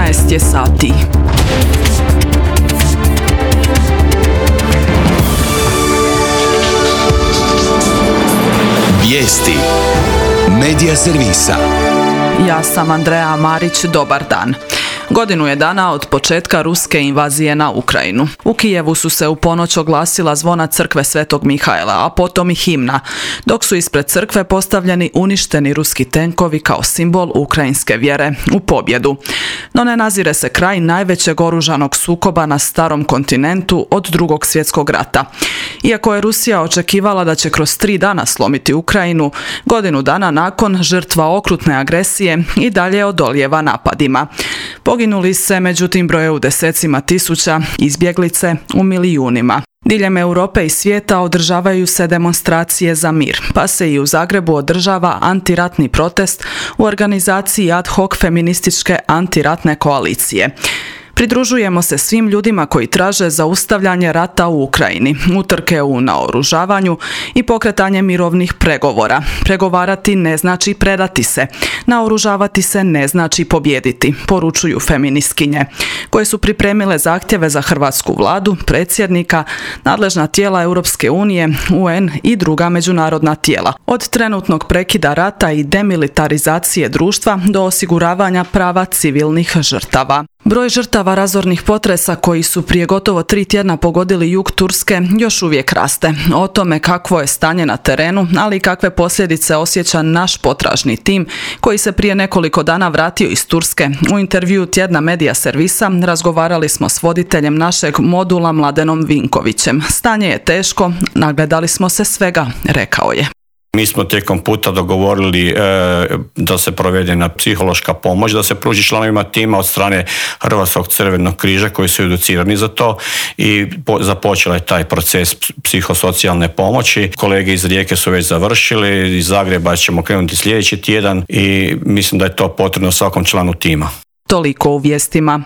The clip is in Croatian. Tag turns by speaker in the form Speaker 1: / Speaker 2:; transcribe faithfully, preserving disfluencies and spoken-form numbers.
Speaker 1: šesnaest je sati.
Speaker 2: Vijesti Medija servisa.
Speaker 1: Ja sam Andreja Marić, dobar dan. Godinu je dana od početka ruske invazije na Ukrajinu. U Kijevu su se u ponoć oglasila zvona crkve Svetog Mihajla, a potom i himna, dok su ispred crkve postavljeni uništeni ruski tenkovi kao simbol ukrajinske vjere u pobjedu. No ne nazire se kraj najvećeg oružanog sukoba na starom kontinentu od Drugog svjetskog rata. Iako je Rusija očekivala da će kroz tri dana slomiti Ukrajinu, godinu dana nakon žrtva okrutne agresije i dalje odolijeva napadima. Poginuli se, međutim, broje u desecima tisuća, izbjeglice u milijunima. Diljem Europe i svijeta održavaju se demonstracije za mir, pa se i u Zagrebu održava antiratni protest u organizaciji ad hoc feminističke antiratne koalicije. Pridružujemo se svim ljudima koji traže zaustavljanje rata u Ukrajini, utrke u naoružavanju i pokretanje mirovnih pregovora. Pregovarati ne znači predati se, naoružavati se ne znači pobijediti, poručuju feministkinje, koje su pripremile zahtjeve za hrvatsku vladu, predsjednika, nadležna tijela Europske unije, U N i druga međunarodna tijela. Od trenutnog prekida rata i demilitarizacije društva do osiguravanja prava civilnih žrtava. Broj žrtava razornih potresa koji su prije gotovo tri tjedna pogodili jug Turske još uvijek raste. O tome kakvo je stanje na terenu, ali i kakve posljedice osjeća naš potražni tim koji se prije nekoliko dana vratio iz Turske. U intervjuu tjedna Medija servisa razgovarali smo s voditeljem našeg modula Mladenom Vinkovićem. Stanje je teško, nagledali smo se svega, rekao je.
Speaker 3: Mi smo tijekom puta dogovorili e, da se provede na psihološka pomoć, da se pruži članovima tima od strane Hrvatskog crvenog križa koji su educirani za to i po, započela je taj proces psihosocijalne pomoći. Kolege iz Rijeke su već završili, iz Zagreba ćemo krenuti sljedeći tjedan i mislim da je to potrebno svakom članu tima.
Speaker 1: Toliko u vijestima.